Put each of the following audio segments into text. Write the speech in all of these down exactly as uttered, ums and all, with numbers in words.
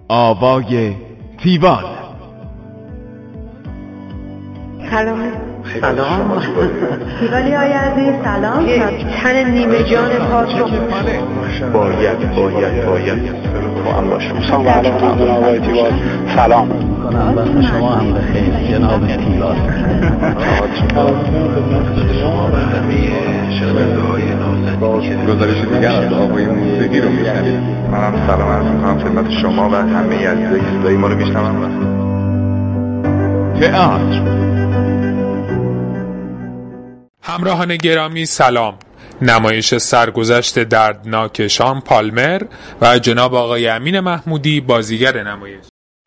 آوای تیوان. سلام. سلام تیوالی های عزیز سلام. یک تن نیمه جان پاک رو باید باید باید با هم باشم. سلام علیکم جناب آقای تیوان. سلام کنم وقت شما هم بخیر جناب تیوان. شما و همه شنونده های نازنین که گزارش دیگر از آقای موسیقی رو میشنید. منم سلام عرض میکنم خدمت شما و همه عزیزایی که صدای ما رو میشنون. تئاتر. همراهان گرامی سلام. نمایش سرگذشت دردناک شان پالمر و جناب آقای امین محمودی بازیگر نمایش.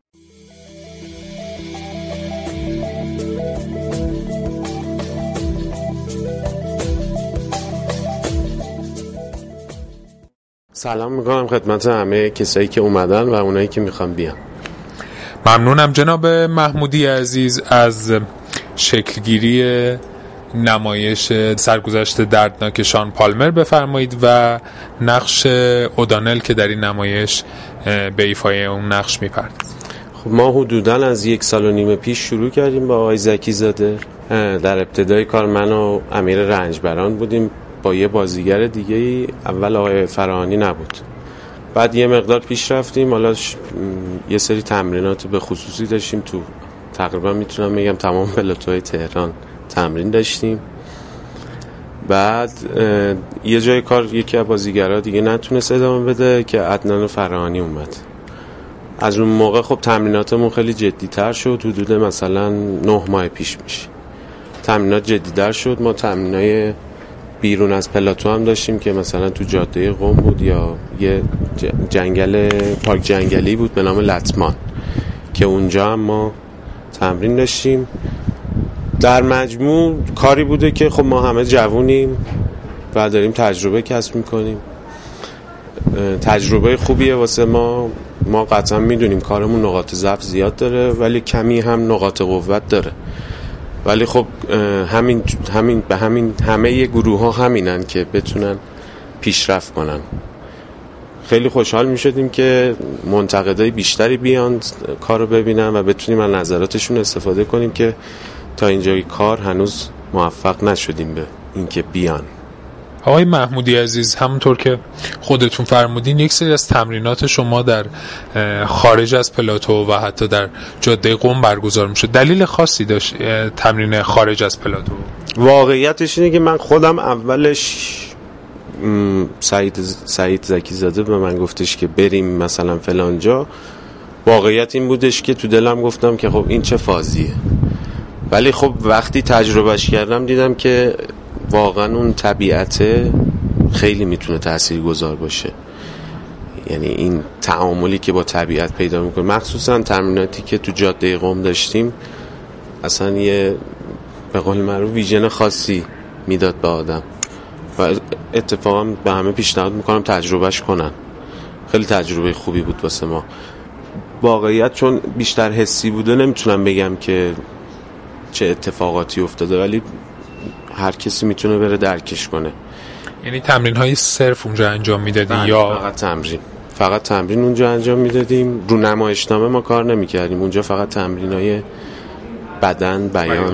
سلام میکنم خدمت همه کسایی که اومدن و اونایی که میخوان بیان. ممنونم جناب محمودی عزیز از شکلگیری نمایش سرگذشت دردناک شان پالمر بفرمایید و نقش اودانل که در این نمایش به ایفای اون نقش میپردازه. خب ما حدوداً از یک سال و نیم پیش شروع کردیم با آقای زکی زاده. در ابتدای کار من و امیر رنجبران بودیم با یه بازیگر دیگه ای. اول آقای فراهانی نبود، بعد یه مقدار پیش رفتیم. حالا ش... یه سری تمرینات به خصوصی داشتیم تو تقریبا میتونم بگم تمام پلاتوهای تهران تمرین داشتیم. بعد یه جای کار یکی از بازیگرها دیگه نتونست ادامه بده که عدنان فراهانی اومد. از اون موقع خب تمریناتمون خیلی جدی تر شد. حدود مثلا نه ماه پیش میشه تمرینات جدی تر شد. ما تمرینای بیرون از پلاتو هم داشتیم که مثلا تو جاده قم بود یا یه جنگل پارک جنگلی بود به نام لطمان که اونجا هم ما تمرین داشتیم. در مجموع کاری بوده که خب ما همه جوونیم و داریم تجربه کسب میکنیم. تجربه خوبیه واسه ما. ما قطعا میدونیم کارمون نقاط ضعف زیاد داره ولی کمی هم نقاط قوت داره. ولی خب همین همین به همین همه ی گروه ها همینن که بتونن پیشرفت کنن. خیلی خوشحال می شدیم که منتقدای بیشتری بیان کارو ببینن و بتونیم از نظراتشون استفاده کنیم که تا اینجای کار هنوز موفق نشدیم به اینکه بیان. آقای محمودی عزیز، همونطور که خودتون فرمودین یک سری از تمرینات شما در خارج از پلاتو و حتی در جاده قم برگزار میشه. دلیل خاصی داشت تمرین خارج از پلاتو؟ واقعیتش اینه که من خودم اولش سعید سعید زکی زاده به من گفتش که بریم مثلا فلان جا. واقعیت این بودش که تو دلم گفتم که خب این چه فازیه، ولی خب وقتی تجربهش کردم دیدم که واقعا اون طبیعت خیلی میتونه تاثیرگذار باشه. یعنی این تعاملی که با طبیعت پیدا میکنه، مخصوصا تمریناتی که تو جاده قم داشتیم، اصلا یه به قول معروف ویژن خاصی میداد به آدم و اتفاقا به همه پیشنهاد میکنم تجربهش کنن. خیلی تجربه خوبی بود واسه ما. واقعیت چون بیشتر حسی بوده نمیتونم بگم که چه اتفاقاتی افتاده، ولی هر کسی میتونه بره درکش کنه. یعنی تمرین های صرف اونجا انجام میدادیم یا فقط تمرین؟ فقط تمرین اونجا انجام میدادیم. رو نمایشنامه ما کار نمیکردیم، اونجا فقط تمرین های بدن، بیان.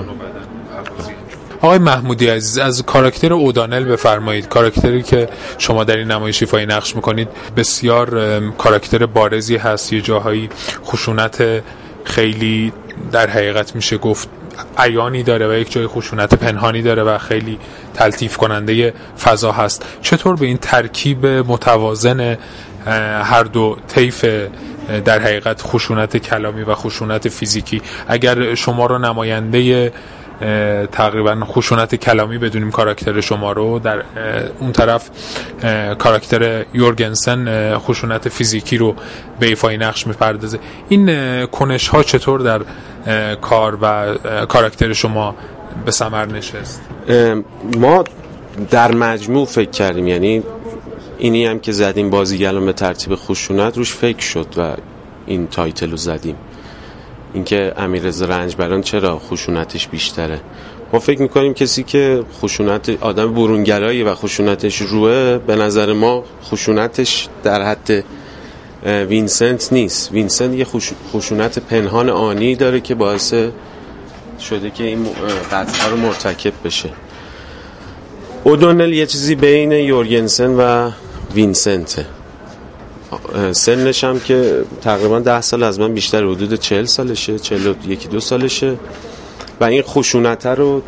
آقای محمودی عزیز، از کاراکتر اودانل بفرمایید. کاراکتری که شما در این نمایش ایفای نقش میکنید بسیار کاراکتر بارزی هست. یه جاهایی خشونت خیلی در حقیقت میشه گفت عیانی داره و یک جای خشونت پنهانی داره و خیلی تلطیف کننده فضا هست. چطور به این ترکیب متوازن هر دو طیف در حقیقت خشونت کلامی و خشونت فیزیکی، اگر شما رو نماینده تقریبا خشونت کلامی بدونیم کاراکتر شما رو، در اون طرف کاراکتر یورگنسن خشونت فیزیکی رو به ایفای نقش میپردازه، این کنش ها چطور در کار و کاراکتر شما به ثمر نشست؟ ما در مجموع فکر کردیم، یعنی اینی هم که زدیم بازیگران به ترتیب خشونت روش فکر شد و این تایتل رو زدیم. اینکه امیررضا رنجبران چرا خشونتش بیشتره. ما فکر میکنیم کسی که خشونت آدم برونگرایی و خشونتش روه، به نظر ما خشونتش در حد وینسنت نیست. وینسنت یه خشونت پنهان آنی داره که باعث شده که این قتل‌ها رو مرتکب بشه. اودونل یه چیزی بین یورگنسن و وینسنته. سنش هم که تقریبا ده سال از من بیشتر، حدود چهل سالشه، چهل و یکی دو سالشه و این خشونت رو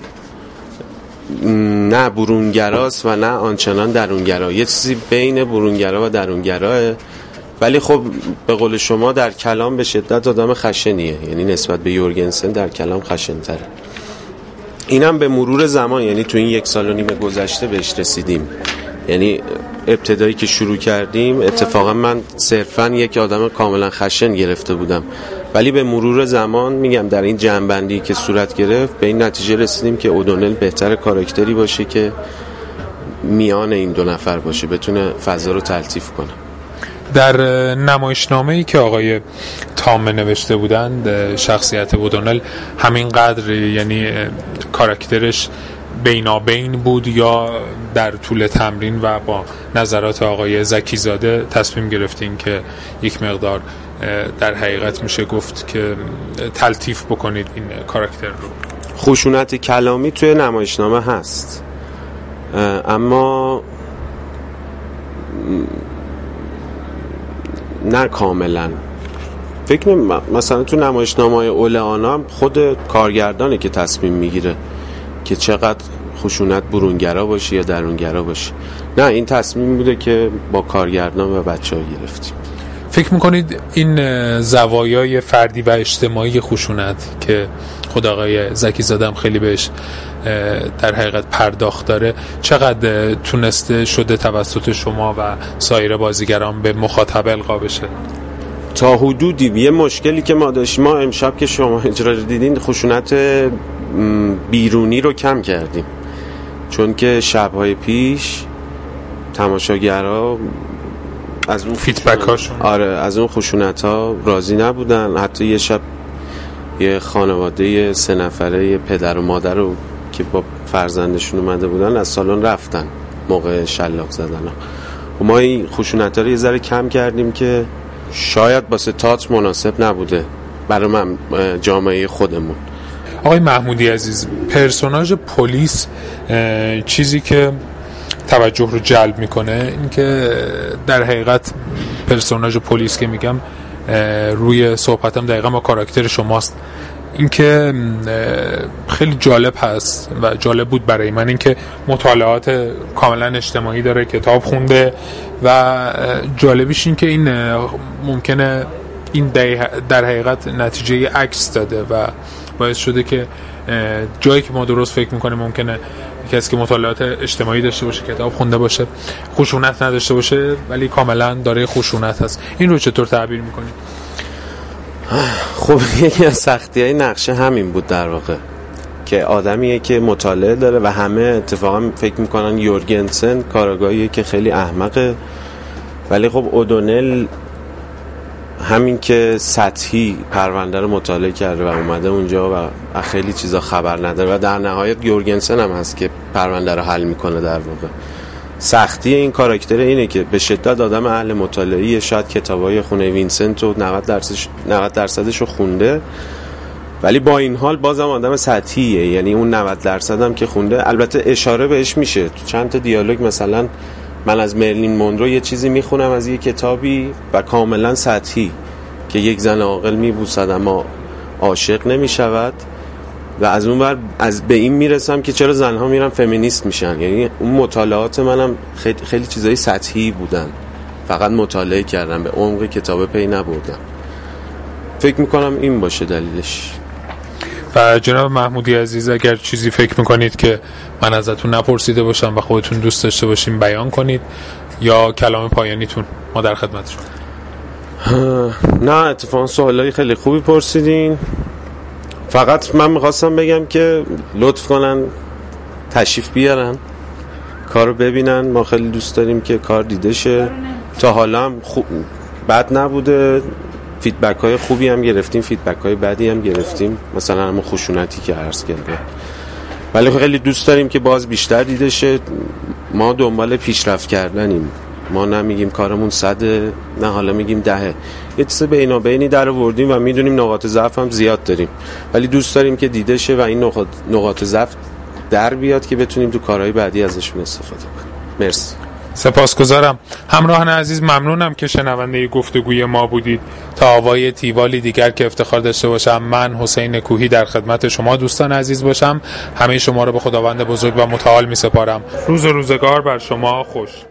نه برونگراست و نه آنچنان درونگرا، یه چیزی بین برونگرا و درونگراه. ولی خب به قول شما در کلام به شدت آدم خشنیه، یعنی نسبت به یورگنسن در کلام خشن‌تره. اینم به مرور زمان، یعنی تو این یک سال و نیم گذشته بهش رسیدیم. یعنی ابتدایی که شروع کردیم اتفاقا من صرفاً یک آدم کاملا خشن گرفته بودم، ولی به مرور زمان میگم در این جمع‌بندی که صورت گرفت به این نتیجه رسیدیم که اودونل بهتر کاراکتری باشه که میان این دو نفر باشه، بتونه فضا رو تلطیف کنه. در نمایشنامه‌ای که آقای تام نوشته بودند شخصیت اودونل همین قدر، یعنی کاراکترش بینابین بود یا در طول تمرین و با نظرات آقای زکیزاده تصمیم گرفتین که یک مقدار در حقیقت میشه گفت که تلطیف بکنید این کاراکتر رو؟ خشونت کلامی توی نمایشنامه هست، اما نه کاملا. فکر نمی مثلا تو نمایشنامه‌های اولیانا هم خود کارگردانه که تصمیم میگیره که چقدر خشونت برونگرا باشه یا درونگرا باشه. نه، این تصمیم بوده که با کارگردان و بچه‌ها گرفتیم. فکر میکنید این زوایای فردی و اجتماعی خشونت که خود آقای زکیزاده هم خیلی بهش در حقیقت پرداخت داره چقدر تونسته شده توسط شما و سایر بازیگران به مخاطب القا بشه؟ تا حدودی. یه مشکلی که ما داشتیم، ما امشب که شما اجرا دیدین خشونت بیرونی رو کم کردیم، چون که شب‌های پیش تماشاگرها از اون فیدبک هاشون آره از اون خشونت ها راضی نبودن. حتی یه شب یه خانواده سه نفره پدر و مادر رو که با فرزندشون اومده بودن از سالن رفتن موقع شلاق زدن ها. و ما این خشونت ها رو یه ذره کم کردیم که شاید واسه تئاتر مناسب نبوده برای من جامعه خودمون. آقای محمودی عزیز، پرسوناژ پلیس چیزی که توجه رو جلب میکنه این که در حقیقت پرسوناژ پلیس که میگم روی صحبتم دقیقا با کاراکتر شماست، این که خیلی جالب هست و جالب بود برای من این که مطالعات کاملا اجتماعی داره، کتاب خونده و جالبیش این که این ممکنه این در حقیقت نتیجه عکس داده و باعث شده که جایی که ما درست فکر میکنیم ممکنه کسی که مطالعات اجتماعی داشته باشه، کتاب خونده باشه، خشونت نداشته باشه ولی کاملا داره خشونت هست. این رو چطور تعبیر میکنید؟ خب یکی از سختی‌های نقشه همین بود در واقع، که آدمیه که مطالعه داره و همه اتفاقا فکر میکنن یورگنسن کارآگاهیه که خیلی احمقه، ولی خب اودونل همین که سطحی پرونده رو مطالعه کرده و اومده اونجا و خیلی چیزا خبر نداره و در نهایت یورگنسن هم هست که پرونده رو حل میکنه. در واقع سختی این کاراکتر اینه که به شدت آدم اهل مطالعه‌ای، شاید کتابای خونه وینسنت رو نود درصدش نود درصدش رو خونده، ولی با این حال بازم آدم سطحیه، یعنی اون نود درصد هم که خونده البته اشاره بهش میشه تو چند تا دیالوگ. مثلا من از مرلین مونرو یه چیزی میخونم از یه کتابی و کاملا سطحی که یک زن عاقل میبوسد اما عاشق نمیشود و از اون ور از به این میرسم که چرا زنها میرن فمینیست میشن. یعنی اون مطالعات منم خیلی خیلی چیزای سطحی بودن، فقط مطالعه کردم، به عمق کتاب پی نبردم. فکر میکنم این باشه دلیلش. و جناب محمودی عزیز، اگر چیزی فکر میکنید که من ازتون نپرسیده باشم و خودتون دوست داشته باشیم بیان کنید یا کلام پایانیتون، ما در خدمتشون. نه اتفاقا سوالای خیلی خوبی پرسیدین. فقط من میخواستم بگم که لطف کنن تشریف بیارن، کارو ببینن. ما خیلی دوست داریم که کار دیده شه. تا حالا هم خوب بد نبوده، فیدبک های خوبی هم گرفتیم، فیدبک های بدی هم گرفتیم، مثلا همون خشونتی که عرض کردم، ولی خیلی دوست داریم که باز بیشتر دیده شه. ما دنبال پیشرفت کردنیم، ما نمیگیم کارمون صده، نه حالا میگیم دهه. یه چیز بینابینی در آوردیم و میدونیم نقاط ضعف هم زیاد داریم، ولی دوست داریم که دیده شه و این نقاط نقاط ضعف در بیاد که بتونیم تو کارهای بعدی ازشون استفاده کنیم. مرسی. سپاسگزارم. همراهان عزیز ممنونم که شنونده گفتگوی ما بودید. تا آوای تیوالی دیگر که افتخار داشته باشم من حسین کوهی در خدمت شما دوستان عزیز باشم. همه شما رو به خداوند بزرگ و متعال می سپارم. روز و روزگار بر شما خوش.